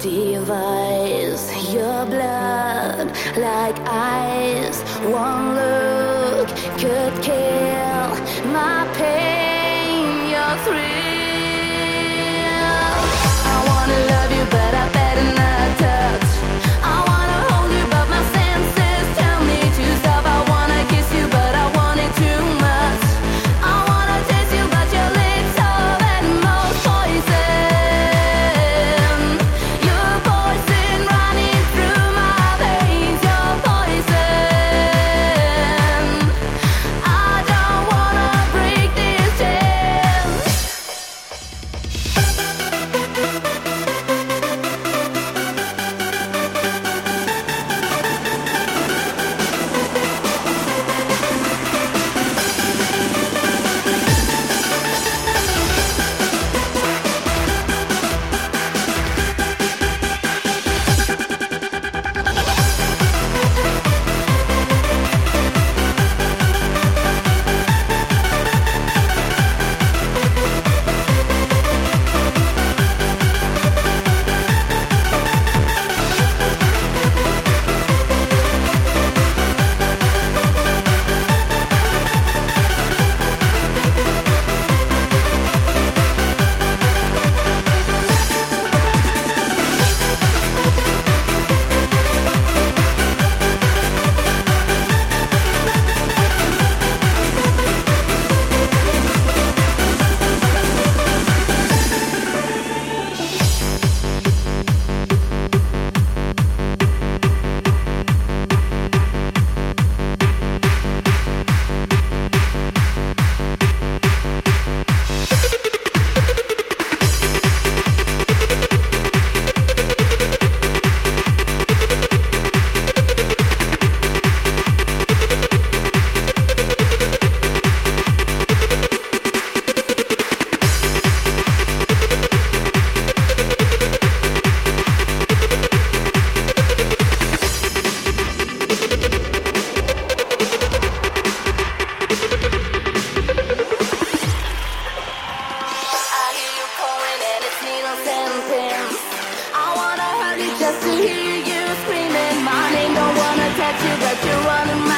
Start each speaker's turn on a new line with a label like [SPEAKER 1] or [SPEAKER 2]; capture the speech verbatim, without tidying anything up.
[SPEAKER 1] devise your blood like ice. One look could kill my pain, your thrill. I wanna love you, but I better not touch. I wanna hold you, but my senses tell me to stop. I wanna kiss you, but I want it too much. I wanna taste you, but your lips are the most poison. Your poison running through my veins. Your poison. I don't wanna break this chain. I wanna hurt you just to hear you screaming my name. Don't wanna touch you, but you're running my